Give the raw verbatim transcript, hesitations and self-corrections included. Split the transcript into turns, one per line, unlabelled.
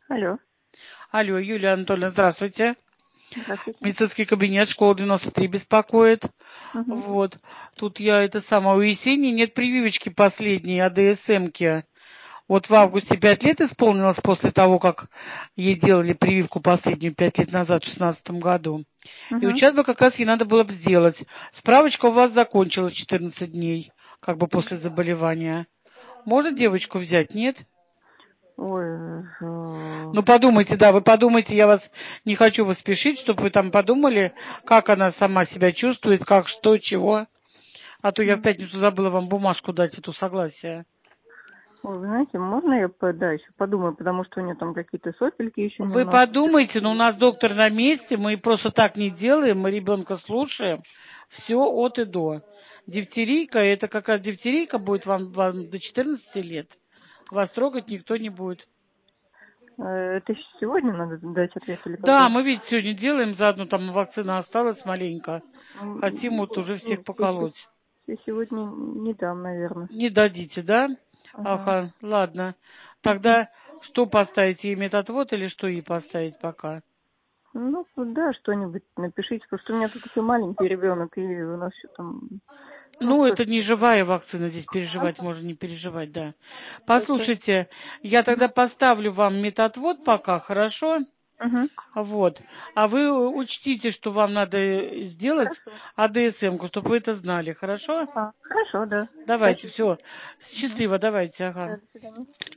Алло,
Алло, Юлия Анатольевна, здравствуйте.
здравствуйте.
Медицинский кабинет, школа девяносто три беспокоит.
Мгм.
Вот. Тут я это самое, у Есении нет прививочки последней АДСМ-ки. Вот в августе пять лет исполнилось после того, как ей делали прививку последнюю пять лет назад, в шестнадцатом году. И вот
Мгм.
сейчас бы как раз ей надо было бы сделать. Справочка у вас закончилась четырнадцать дней, как бы после заболевания. Можно девочку взять, нет?
Ой, э,
Ну, подумайте, да, вы подумайте, я вас не хочу вас спешить, чтобы вы там подумали, как она сама себя чувствует, как, что, чего. А то я в
м.
пятницу забыла вам бумажку дать, эту согласие.
Ой, вы знаете, можно я по- да, еще подумаю, потому что у нее там какие-то сопельки еще
Вы
немножко.
подумайте, но у нас доктор на месте, мы просто так не делаем, мы ребенка слушаем. Все от и до. Дифтерийка, это как раз дифтерийка будет вам, вам до четырнадцати лет. Вас трогать никто не будет.
Э, Это ещё сегодня надо дать ответ или
Да,
когда?
мы ведь сегодня делаем, заодно там вакцина осталась маленько. Хотим
М,
вот уже всех
Нет, я се-
поколоть.
я сегодня не дам, наверное.
Не дадите, да?
Ага.
Ага, ладно.
Мгм.
Тогда что поставить, ей методвод или что ей поставить пока?
Ну, да, что-нибудь напишите, потому что у меня тут еще маленький ребенок, и у нас еще там, ну,
Ну,
тоже.
это не живая вакцина, здесь переживать можно не переживать, да.
Просто.
Послушайте, я тогда
Мгм.
поставлю вам методвод пока, хорошо?
Мгм.
Вот. А вы учтите, что вам надо сделать
Хорошо.
АДСМ-ку, чтобы вы это знали, хорошо?
А, хорошо, да.
Давайте,
Спасибо.
все.
Мгм.
Счастливо, давайте,
Да,
ага.
до свидания.